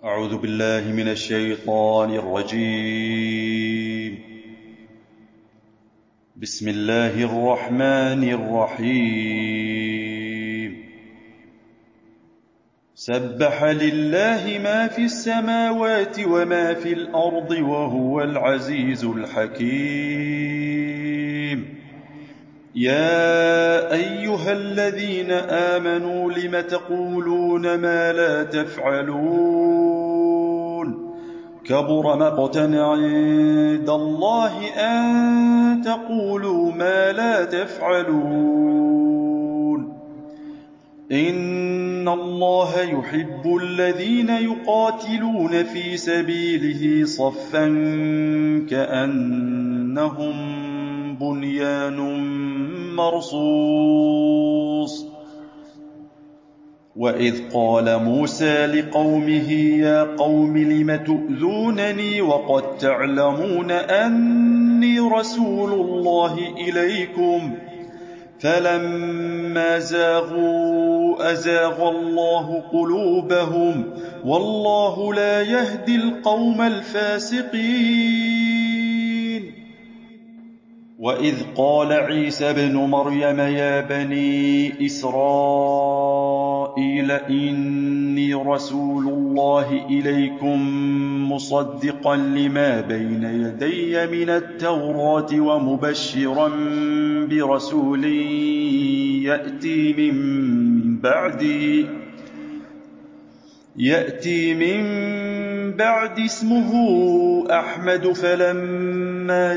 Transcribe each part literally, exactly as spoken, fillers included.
أعوذ بالله من الشيطان الرجيم. بسم الله الرحمن الرحيم. سبح لله ما في السماوات وما في الأرض وهو العزيز الحكيم. يا أيها الذين آمنوا لم تقولون ما لا تفعلون كبر مقتا عند الله أن تقولوا ما لا تفعلون إن الله يحب الذين يقاتلون في سبيله صفا كأنهم بنيان مرصوص. وإذ قال موسى لقومه يا قوم لم تؤذونني وقد تعلمون أني رسول الله إليكم فلما زاغوا أزاغ الله قلوبهم والله لا يهدي القوم الفاسقين. وإذ قال عيسى ابن مريم يا بني إسرائيل إني رسول الله إليكم مصدقا لما بين يدي من التوراة ومبشرا برسول يأتي من بعدي يأتي من بعد اسمه أحمد فلما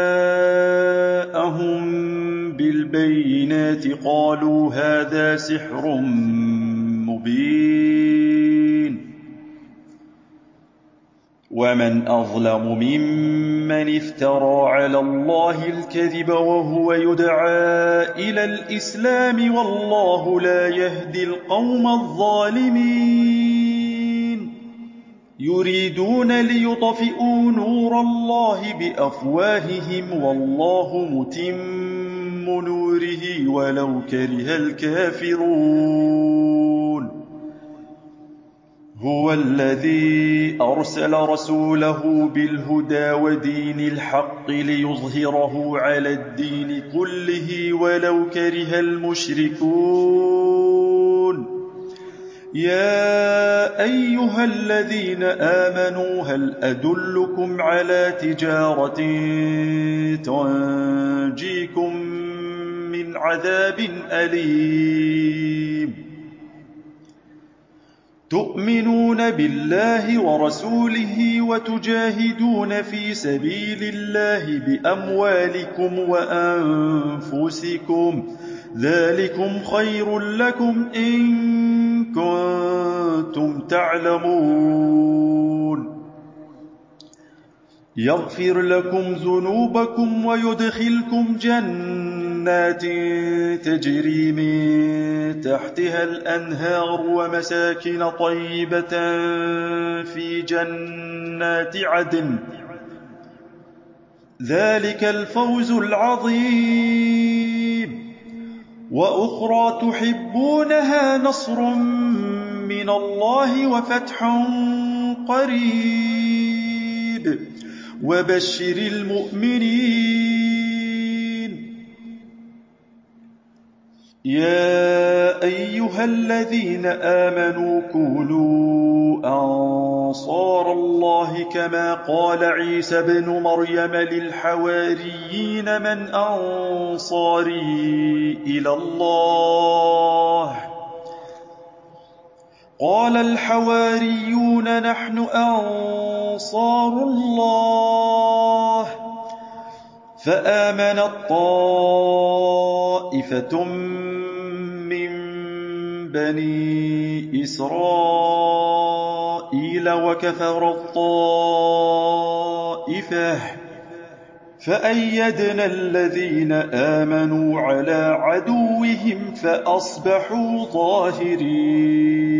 جاءهم بالبينات قالوا هذا سحر مبين. ومن أظلم ممن افترى على الله الكذب وهو يدعى إلى الإسلام والله لا يهدي القوم الظالمين. يريدون ليطفئوا نور الله بأفواههم والله متم نوره ولو كره الكافرون. هو الذي أرسل رسوله بالهدى ودين الحق ليظهره على الدين كله ولو كره المشركون. يا أيها الذين آمنوا هل أدلكم على تجارة تنجيكم من عذاب أليم تؤمنون بالله ورسوله وتجاهدون في سبيل الله بأموالكم وأنفسكم ذلكم خير لكم إن كنتم تعلمون. يغفر لكم ذنوبكم ويدخلكم جنات تجري من تحتها الأنهار ومساكن طيبة في جنات عدن ذلك الفوز العظيم. وأخرى تحبونها نصر من الله وفتح قريب وبشر المؤمنين. يا أيها الذين آمنوا كونوا أنصار الله كما قال عيسى ابن مريم للحواريين من أنصاري إلى الله قال الحواريون نحن أنصار الله فآمنت طائفة من بني إسرائيل وكفرت طائفة فأيدنا الذين آمنوا على عدوهم فأصبحوا ظاهرين.